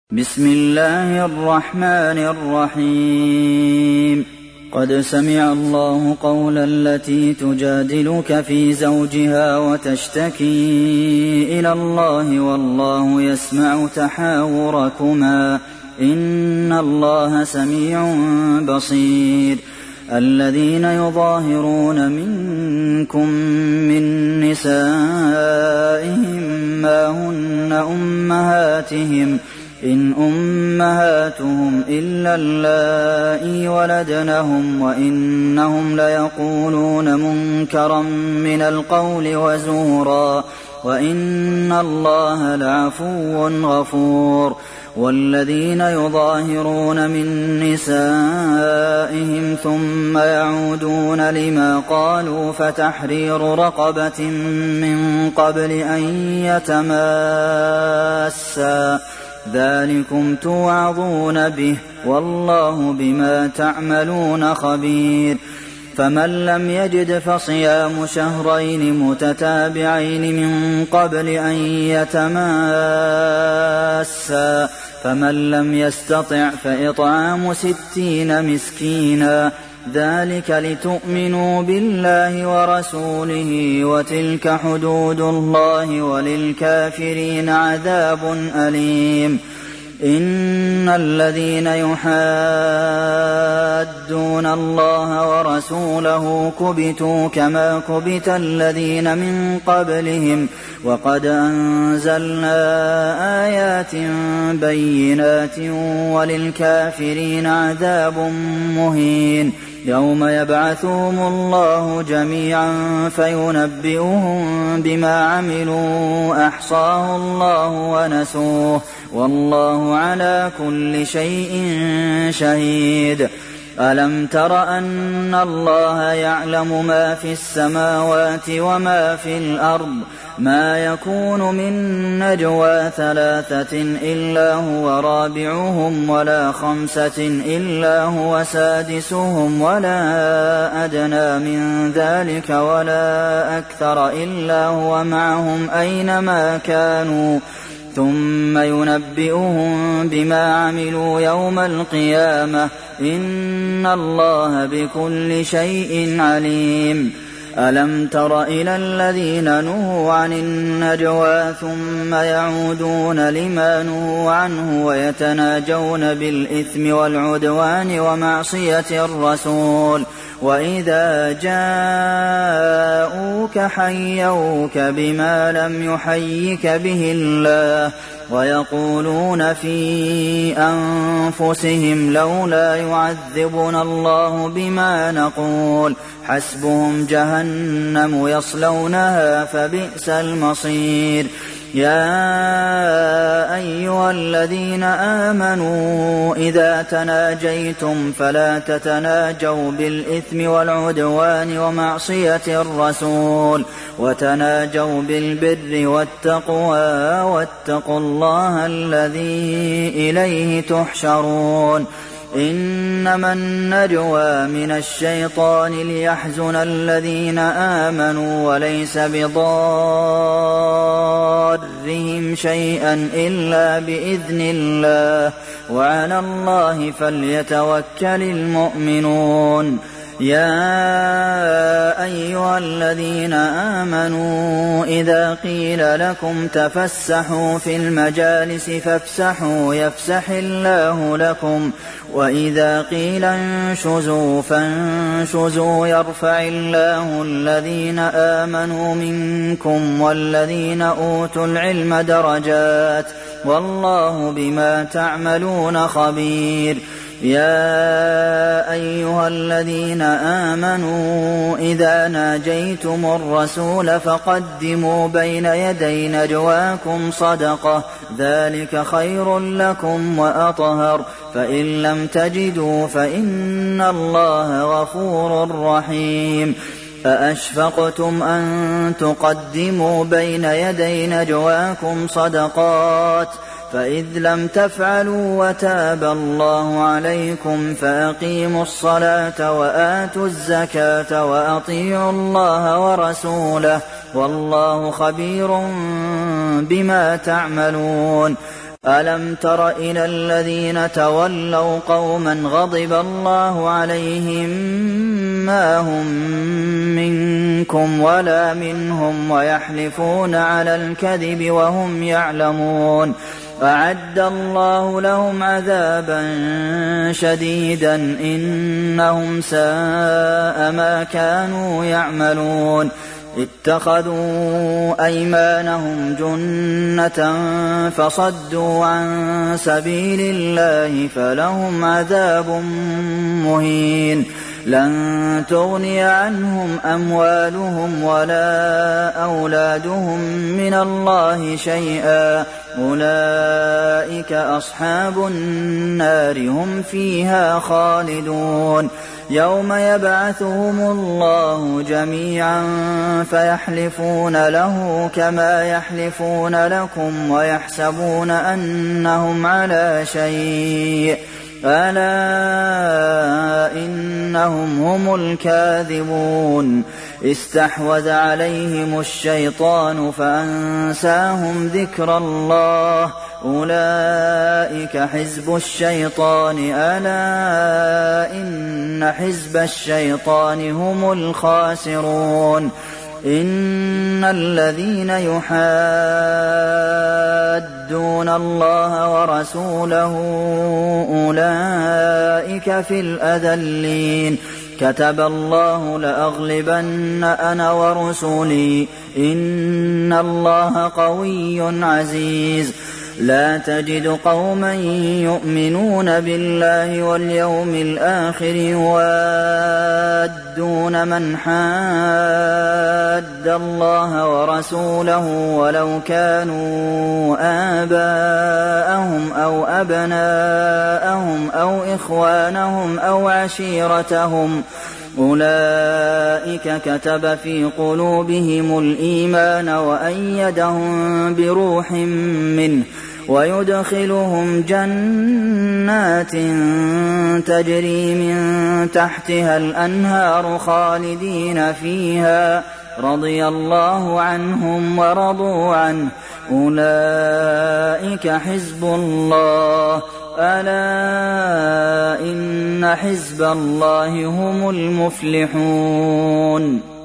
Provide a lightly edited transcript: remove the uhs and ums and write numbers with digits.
بسم الله الرحمن الرحيم. قد سمع الله قول التي تجادلك في زوجها وتشتكي إلى الله والله يسمع تحاوركما إن الله سميع بصير. الذين يظاهرون منكم من نسائهم ما هن أمهاتهم إن أمهاتهم إلا اللائي ولدنهم وإنهم ليقولون منكرا من القول وزورا وإن الله لعفو غفور. والذين يظاهرون من نسائهم ثم يعودون لما قالوا فتحرير رقبة من قبل أن يتماسا ذلكم توعظون به والله بما تعملون خبير. فمن لم يجد فصيام شهرين متتابعين من قبل أن يتماسا فمن لم يستطع فإطعام 60 مسكينا ذلك لتؤمنوا بالله ورسوله وتلك حدود الله وللكافرين عذاب أليم. إن الذين يحادون الله ورسوله كبتوا كما كبت الذين من قبلهم وقد أنزلنا آيات بينات وللكافرين عذاب مهين. يوم يبعثهم الله جميعا فينبئهم بما عملوا أحصاه الله ونسوه والله على كل شيء شهيد. ألم تر أن الله يعلم ما في السماوات وما في الأرض ما يكون من نجوى 3 إلا هو رابعهم ولا 5 إلا هو سادسهم ولا أدنى من ذلك ولا أكثر إلا هو معهم أينما كانوا ثم ينبئهم بما عملوا يوم القيامة إن الله بكل شيء عليم. ألم تر إلى الذين نهوا عن النجوى ثم يعودون لما نهوا عنه ويتناجون بالإثم والعدوان ومعصية الرسول وإذا جاءوك حيوك بما لم يحيك به الله ويقولون في أنفسهم لولا يعذبنا الله بما نقول حسبهم جهنم يصلونها فبئس المصير. يا أيها الذين آمنوا إذا تناجيتم فلا تتناجوا بالإثم والعدوان ومعصية الرسول وتناجوا بالبر والتقوى واتقوا الله الذي إليه تحشرون. إنما النجوى من الشيطان ليحزن الذين آمنوا وليس بضارهم شيئا إلا بإذن الله وعلى الله فليتوكل المؤمنون. يا أيها الذين آمنوا إذا قيل لكم تفسحوا في المجالس فافسحوا يفسح الله لكم وإذا قيل انشزوا فانشزوا يرفع الله الذين آمنوا منكم والذين أوتوا العلم درجات والله بما تعملون خبير. يا أيها الذين آمنوا إذا ناجيتم الرسول فقدموا بين يدي نجواكم صدقة ذلك خير لكم وأطهر فإن لم تجدوا فإن الله غفور رحيم. أأشفقتم أن تقدموا بين يدي نجواكم صدقات فإذ لم تفعلوا وتاب الله عليكم فأقيموا الصلاة وآتوا الزكاة وأطيعوا الله ورسوله والله خبير بما تعملون. ألم تر إلى الذين تولوا قوما غضب الله عليهم ما هم منكم ولا منهم ويحلفون على الكذب وهم يعلمون أعد الله لهم عذابا شديدا إنهم ساء ما كانوا يعملون اتخذوا أيمانهم جنة فصدوا عن سبيل الله فلهم عذاب مهين لن تغني عنهم أموالهم ولا أولادهم من الله شيئا أولئك أصحاب النار هم فيها خالدون يوم يبعثهم الله جميعا فيحلفون له كما يحلفون لكم ويحسبون أنهم على شيء ألا إنهم هم الكاذبون استحوذ عليهم الشيطان فأنساهم ذكر الله أولئك حزب الشيطان ألا إن حزب الشيطان هم الخاسرون إن الذين يحادون الله ورسوله أولئك في الأذلين كتب الله لأغلبن أنا ورسلي إن الله قوي عزيز لا تجد قوما يؤمنون بالله واليوم الآخر يوادون من حاد الله ورسوله ولو كانوا آباءهم أو أبناءهم أو إخوانهم أو عشيرتهم أولئك كتب في قلوبهم الإيمان وأيدهم بروح منه ويدخلهم جنات تجري من تحتها الأنهار خالدين فيها رضي الله عنهم ورضوا عنه أولئك حزب الله ألا إن حزب الله هم المفلحون